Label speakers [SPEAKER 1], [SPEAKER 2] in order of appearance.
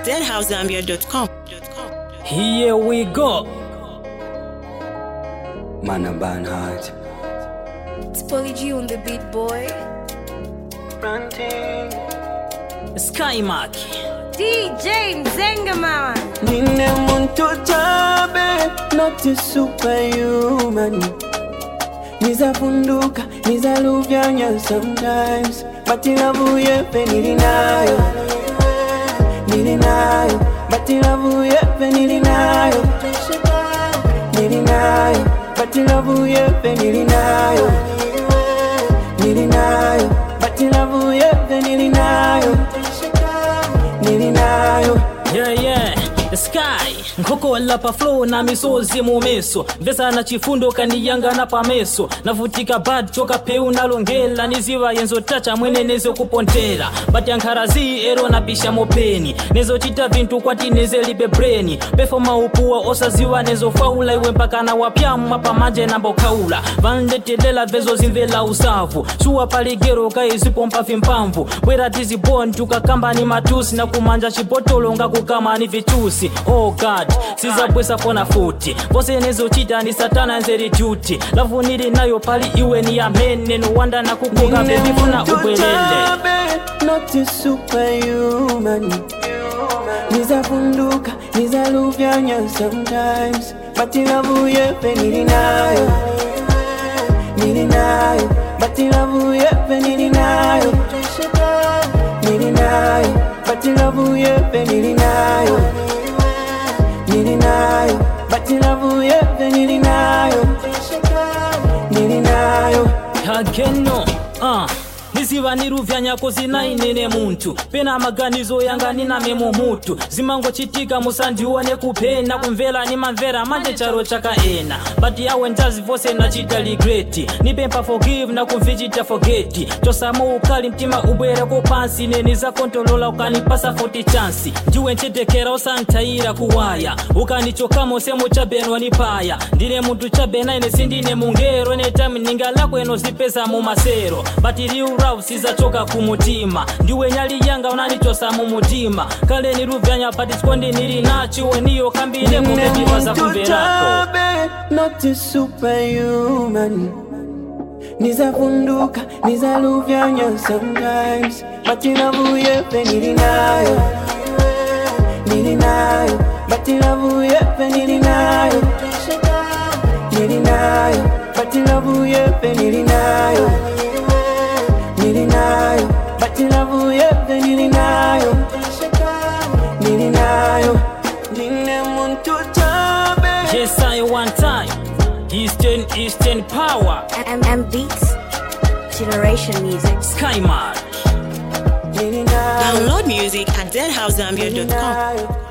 [SPEAKER 1] deadhousezambia.com.
[SPEAKER 2] Here we go.
[SPEAKER 3] Man a Barnhart.
[SPEAKER 4] It's Polly G on the beat, boy.
[SPEAKER 2] Skymark.
[SPEAKER 4] DJ Mzenga, mama.
[SPEAKER 3] Nine muntu tabe, not a superhuman. Nizafunduka, nizaluvyanya sometimes. But ilavuye pe nilinayo. Nilinayo, but ilavuye pe nilinayo. Nilinayo, but ilavuye pe nilinayo. Nilinayo, but ilavuye pe nilinayo. Nilinayo.
[SPEAKER 2] Yeah. The Sky nkoko lapa flow na misozi mumeso vesa na chifundo kaniyanga na pameso navutika bad choka peu nalongela niziva yenzo tacha mwene nezo kupontera but yankarazi ero na pisha mopeni nezo chita vintu kwati nezelibe brain performa upuwa osaziwa nezo faula iwe mpaka na wapyamu mapa manje nambo kaula vandetelela vezo zimvela usavu suwa paligero kaizipompa vimpamvu wera tizi born tukakamba ni matusi na kumanja chipotolo nga kukama ni vichusi. Oh God, sizabwesa fona futi vose nezo chita ni satana nzeri duty lavu nili nayo pali iwe ni amene no wanda na kukoga baby funa ubwelele.
[SPEAKER 3] Not a superhuman. Nizafunduka, nizaluvyanya sometimes. But ilavuye pe nilinayo. Nilinayo, but ilavuye pe nilinayo. Nilinayo, but ilavuye pe nilinayo. Nilinayo, but ilavuye pe nilinayo. Nilinayo.
[SPEAKER 2] Hageno, niziva niruvyanya kozina inene muntu pena maganizo yanga nina memo mutu zimango chitika musandione kupena kumvela ni mamvera manje charo chakaena but yawe ndazi vose na chita regret nipempa forgive na kumvichita forget tosamo ukali mtima ubwere ko pansi neni za kontrola ukanipasa 40 chance ndiwe nchetekera osantaira kuwaya ukanichokamo semo chabenwa nipaya ndine muntu chabena ine sindine mungero ne time ningala kweno zipesa mu masero but iliura sizachoka kumutima ndiwe nyali yanga unanichosa mumutima kale niruvyanya but sikondi nili nacho weniyo kambile kumetipaza kumverako.
[SPEAKER 3] Not a superhuman. Nizafunduka, nizaluvyanya sometimes. But ilavuye pe nilinayo. Nilinayo, but ilavuye pe nilinayo. Nilinayo, but ilavuye pe nilinayo. Nilinayo, but ilavuye pe nilinayo. Nilinayo. Nine muntu tabe.
[SPEAKER 2] Yes, I one time Eastern power
[SPEAKER 4] M Beats, Generation Music.
[SPEAKER 2] Skymark.
[SPEAKER 3] Nilinayo.
[SPEAKER 1] Download music at deadhousezambia.com.